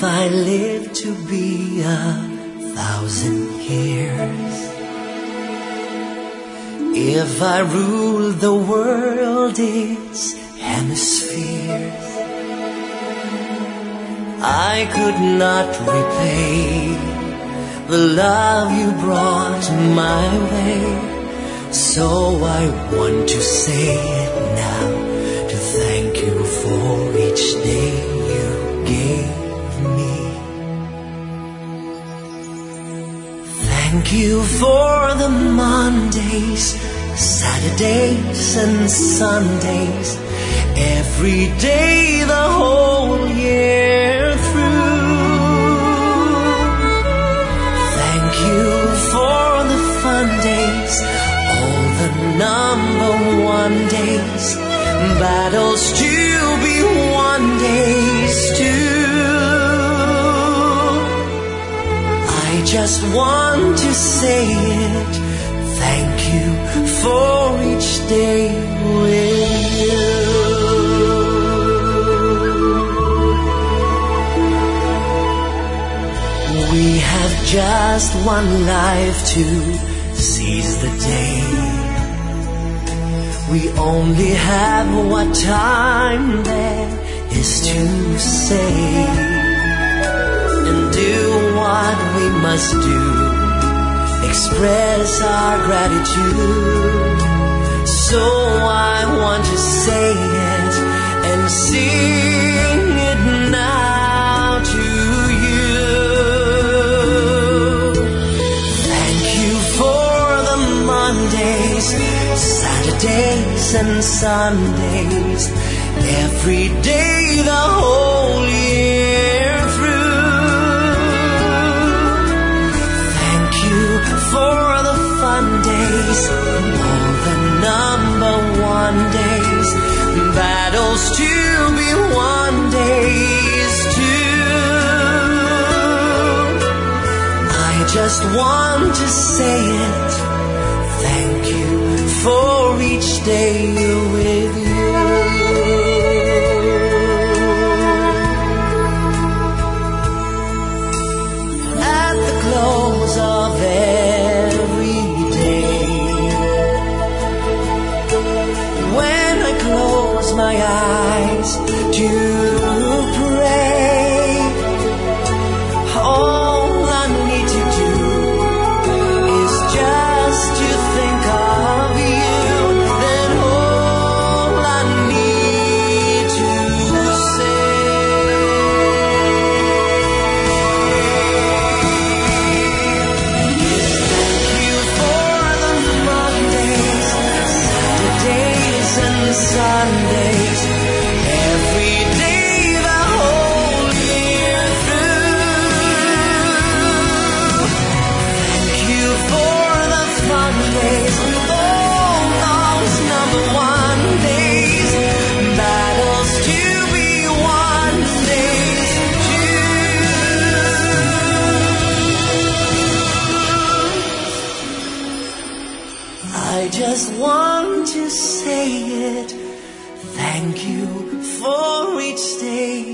I live to be 1,000 years, if I ruled the world its hemispheres, I could not repay the love you brought my way. So I want to say it now, to thank you for each day you gave me. Thank you for the Mondays, Saturdays and Sundays, every day the whole year through. Thank you for the fun days, all the number one days, battles to be won days too. I just want to say it, thank you for each day with you. We have just one life to seize the day. We only have what time there is to say, and do what we must do, express our gratitude. So I want to say it and sing it now to you. Thank you for the Mondays, Saturdays and Sundays, every day the whole year through. Thank you for the fun days, all the number one days, battles to be won days too. I just want to say it, thank you for each day with you. At the close of every day, when I close my eyes to pray, all I need to do is just to think of you. Then all I need to say is thank you for the Mondays, Saturdays and Sundays, every day the whole year through. Thank you for the fun days, all those number one days, battles to be won days too. I just want to say it, thank you for each day